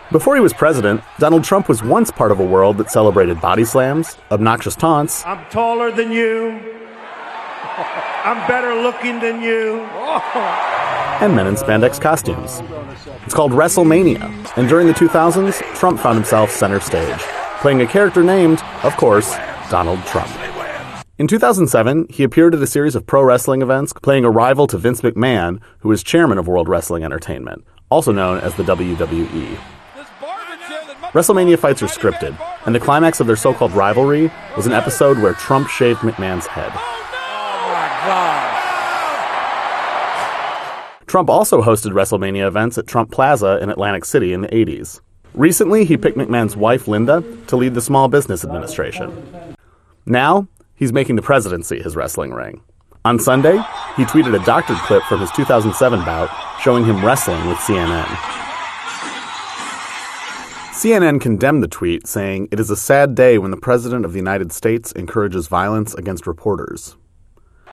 Before he was president, Donald Trump was once part of a world that celebrated body slams, obnoxious taunts. I'm taller than you. I'm better looking than you. And men in spandex costumes. It's called WrestleMania, and during the 2000s, Trump found himself center stage, playing a character named, of course, Donald Trump. In 2007, he appeared at a series of pro wrestling events, playing a rival to Vince McMahon, who is chairman of World Wrestling Entertainment, also known as the WWE. WrestleMania fights are scripted, and the climax of their so-called rivalry was an episode where Trump shaved McMahon's head. Oh my God. Trump also hosted WrestleMania events at Trump Plaza in Atlantic City in the 80s. Recently, he picked McMahon's wife, Linda, to lead the Small Business Administration. Now, he's making the presidency his wrestling ring. On Sunday, he tweeted a doctored clip from his 2007 bout showing him wrestling with CNN. CNN condemned the tweet, saying, "It is a sad day when the President of the United States encourages violence against reporters."